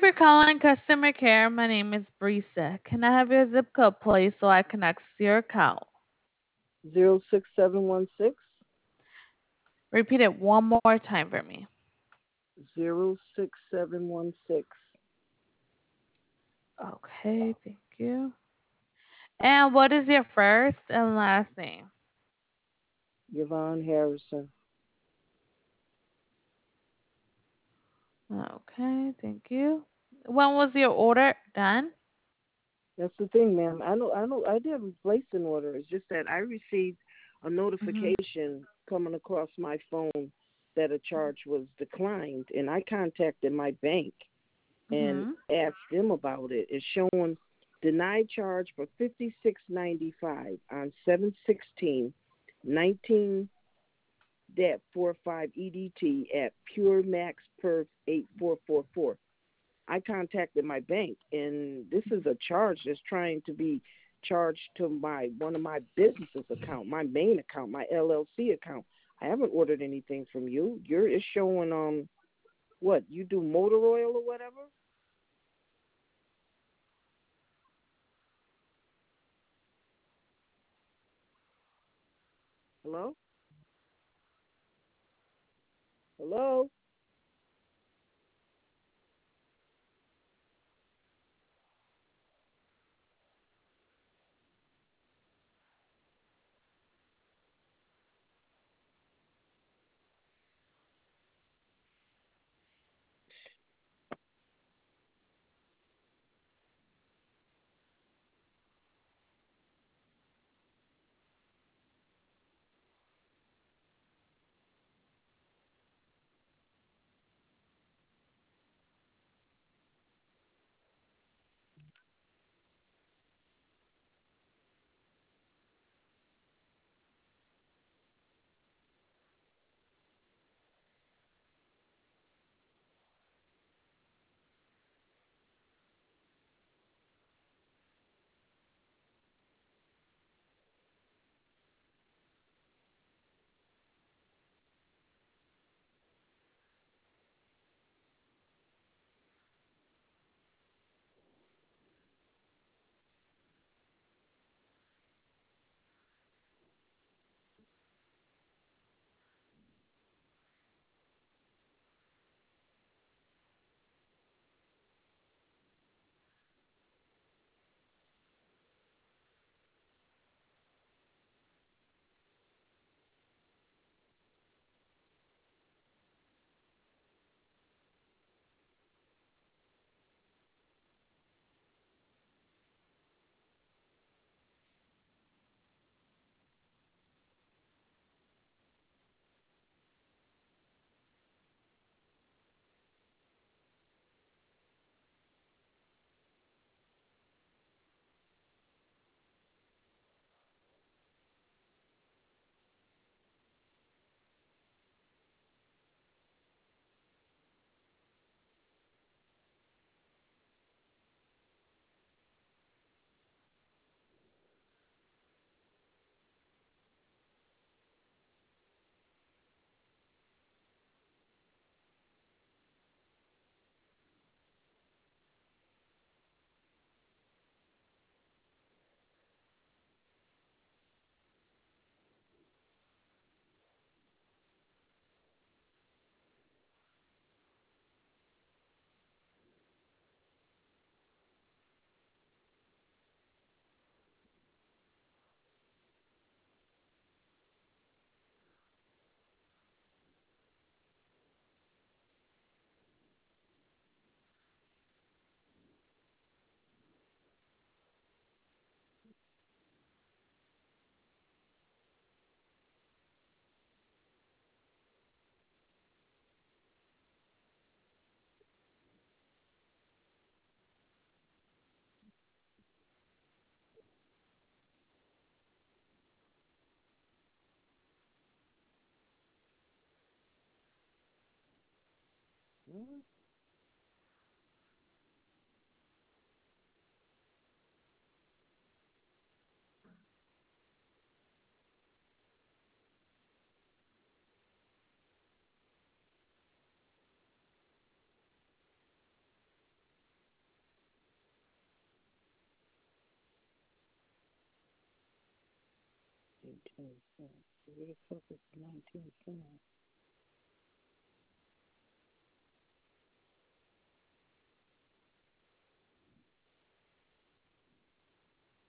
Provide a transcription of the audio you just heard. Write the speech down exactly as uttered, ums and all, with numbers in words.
for calling customer care. My name is Brisa. Can I have your zip code, please, so I can access your account? Zero six seven one six. Repeat it one more time for me. Zero six seven one six. Okay, thank you. And what is your first and last name? Yvonne Harrison. Okay, thank you. When was your order done? That's the thing, ma'am. I know, I know, I didn't place an order. It's just that I received a Mhm. notification coming across my phone that a charge was declined, and I contacted my bank and Mhm. asked them about it. It's showing denied charge for fifty six ninety five on seven sixteen nineteen dat four five E D T at Pure Max Perf eight four four four. I contacted my bank, and this is a charge that's trying to be charged to my one of my businesses account, my main account, my L L C account. I haven't ordered anything from you. You're it's showing um what you do motor oil or whatever. Hello, hello. twenty-seven. Where the fuck is the nineteen?